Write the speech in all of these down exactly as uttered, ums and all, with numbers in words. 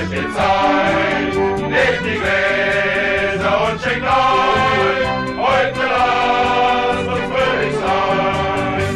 steht Zeit, nehmt die Gläser und schenkt ein, heute lasst uns fröhlich sein.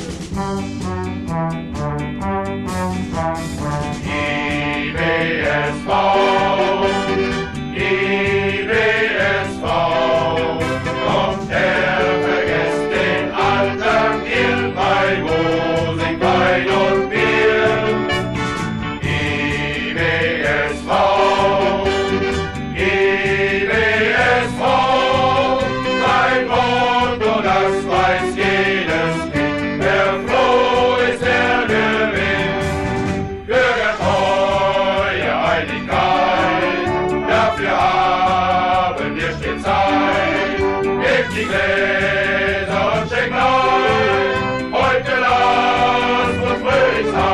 I W S V, I W S V, kommt her, vergesst den Alltag hier bei Musik, Wein und Bier. I W S V, I W S V, sein Motto, das weiß jedes Kind, wer froh ist, der gewinnt. Bürgertreue Einigkeit, dafür haben wir stets Zeit. Nehmt die Gläser und schenkt ein, heute lasst uns fröhlich sein.